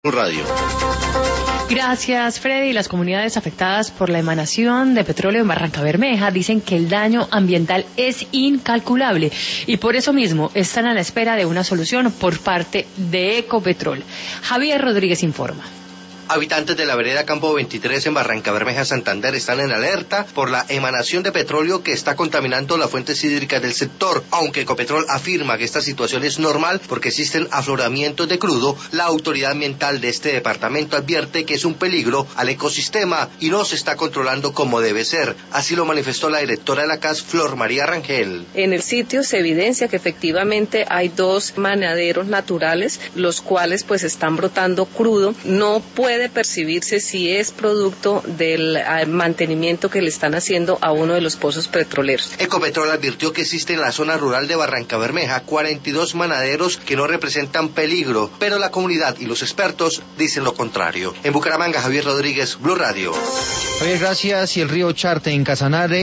Radio. Gracias, Freddy. Las comunidades afectadas por la emanación de petróleo en Barrancabermeja dicen que el daño ambiental es incalculable y por eso mismo están a la espera de una solución por parte de Ecopetrol. Javier Rodríguez informa. Habitantes de la vereda Campo 23 en Barrancabermeja, Santander, están en alerta por la emanación de petróleo que está contaminando las fuentes hídricas del sector. Aunque Ecopetrol afirma que esta situación es normal porque existen afloramientos de crudo, la autoridad ambiental de este departamento advierte que es un peligro al ecosistema y no se está controlando como debe ser. Así lo manifestó la directora de la CAS, Flor María Rangel. En el sitio se evidencia que efectivamente hay 2 manaderos naturales, los cuales pues están brotando crudo. No puede percibirse si es producto del mantenimiento que le están haciendo a uno de los pozos petroleros. Ecopetrol advirtió que existe en la zona rural de Barrancabermeja 42 manaderos que no representan peligro, pero la comunidad y los expertos dicen lo contrario. En Bucaramanga, Javier Rodríguez, Blue Radio. Javier, gracias. Y el río Charte en Casanare